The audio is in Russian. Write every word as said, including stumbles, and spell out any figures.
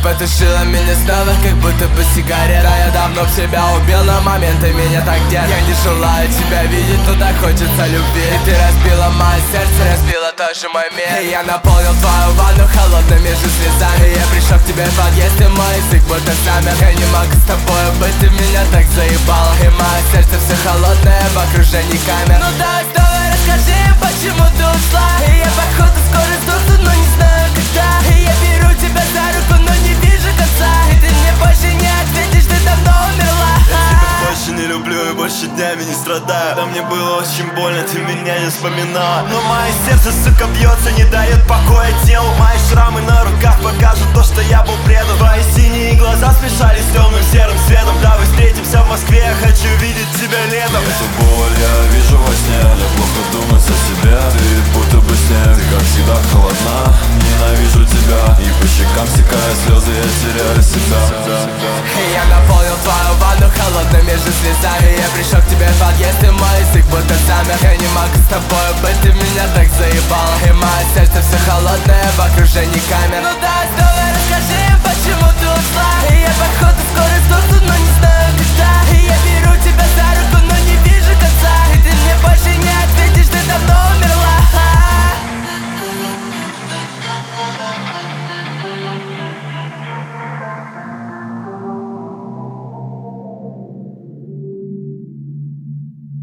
потушила меня снова, как будто бы сигарета. Я давно в себя убил, но моменты меня так держат. Я не желаю тебя видеть, но так хочется любви. И ты разбила мое сердце, разбила тоже мой мир. И я наполнил твою ванну холодными же слезами. Я пришел к тебе в подъезд, и мой язык будто замер. Я не могу с тобой быть, ты меня так заебала. И мое сердце все холодное в окружении камер. Ну давай, давай, расскажи, почему ты ушла. И я походу скоро сдохну, но не знаю когда. И я беру тебя за руку, но не вижу конца. И ты мне больше не ответишь, ты давно умерла. Я тебя больше не люблю и больше днями не страдаю. Да мне было очень больно, ты меня не вспоминала. Но мое сердце, сука, бьется, не дает покоя телу. Мои шрамы на руках покажут то, что я был предан. Твои синие глаза смешались с темным серым светом. Давай встретимся в Москве, я хочу видеть тебя летом. Эту боль я вижу во сне, я плохо думать о себе. Ты будто бы снег, ты как всегда холодна. Ненавижу тебя, и по щекам стекают слезы, я теряю себя. И я наполнил твою ванну холодными же слезами. Я пришел к тебе в подъезд, и мой язык будто замер. Я не могу с тобой быть, ты меня так заебала. И мое сердце все холодное в окружении камер. Ну да,